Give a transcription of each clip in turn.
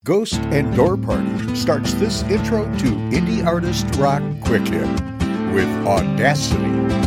Ghost and Door Party starts this intro to indie artist rock quick hit with Audacity.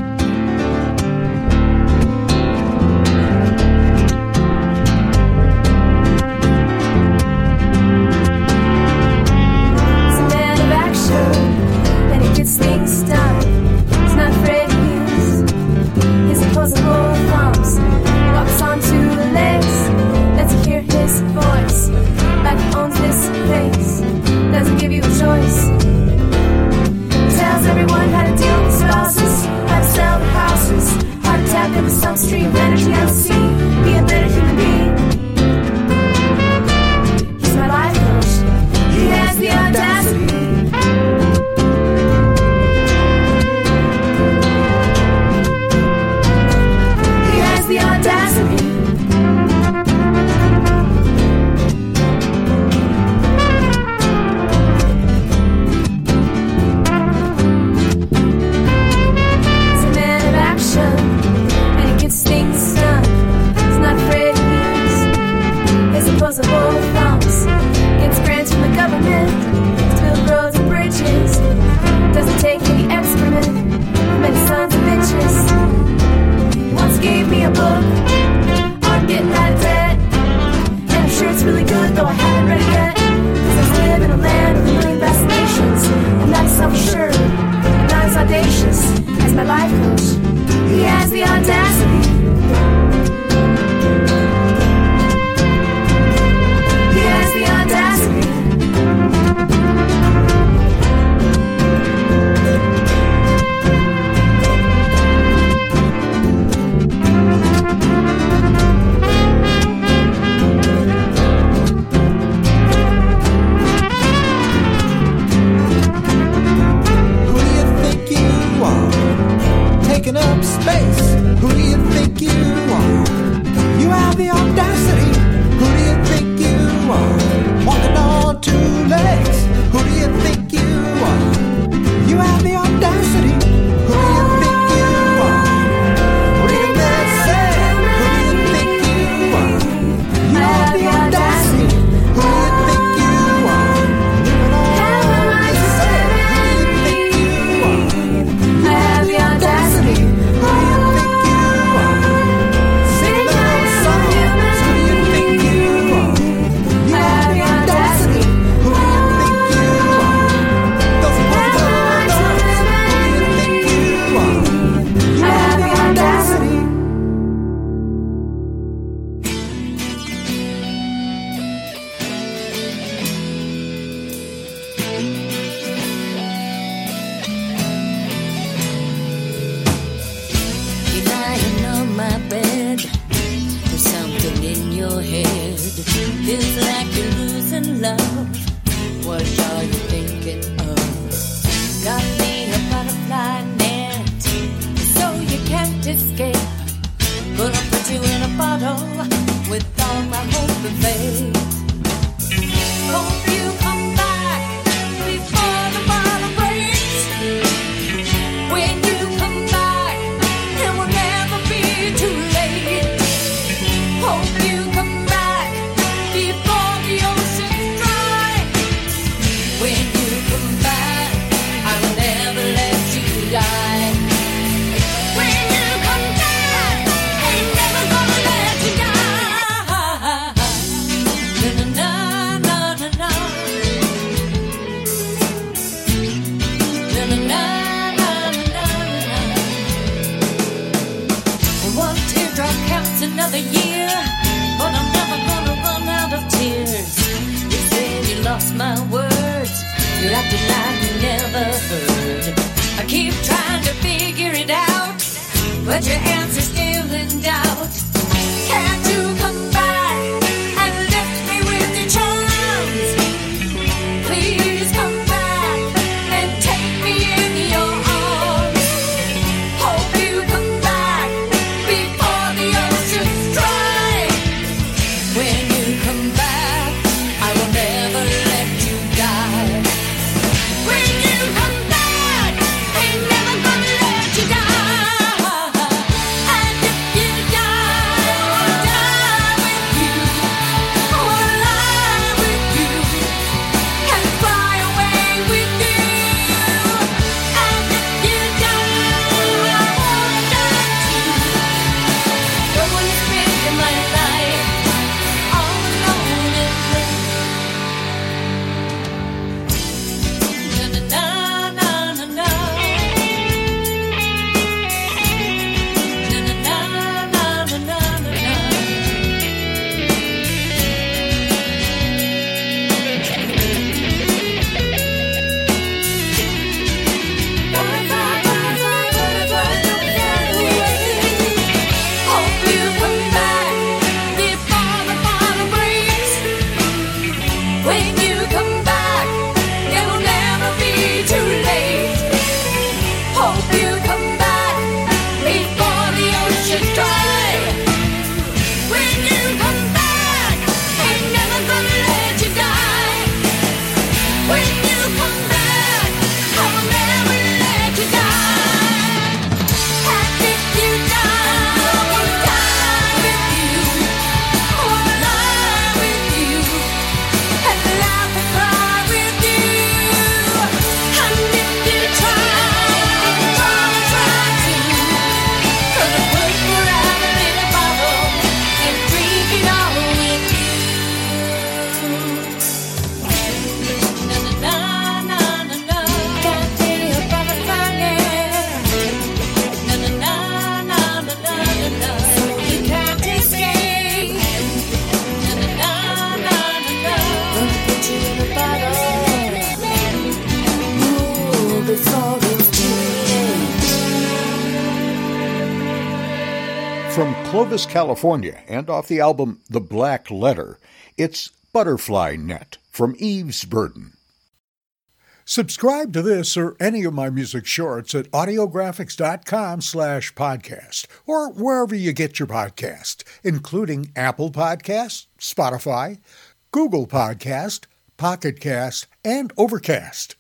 From Clovis, California, and off the album The Black Letter, it's Butterfly Net from Eve's Burden. Subscribe to this or any of my music shorts at audiographics.com/podcast or wherever you get your podcast, including Apple Podcasts, Spotify, Google Podcast, Pocket Cast, and Overcast.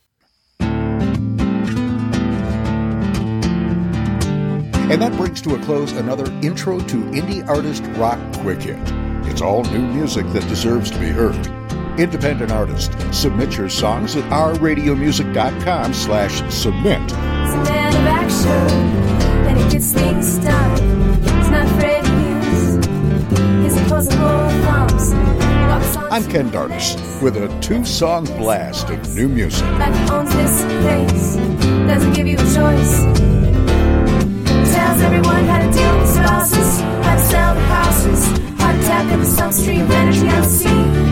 And that brings to a close another Intro to Indie Artist Rock Quick Hit. It's all new music that deserves to be heard. Independent artist, submit your songs at ourradiomusic.com/submit. He's a man of action, and he gets things done. He's not afraid to use his opposable thumbs. I'm Ken Dardis with a 2-song blast of new music. Life owns this place, doesn't give you a choice. Tells everyone how to deal with spouses, how to sell the houses, how to tap into some stream of energy unseen.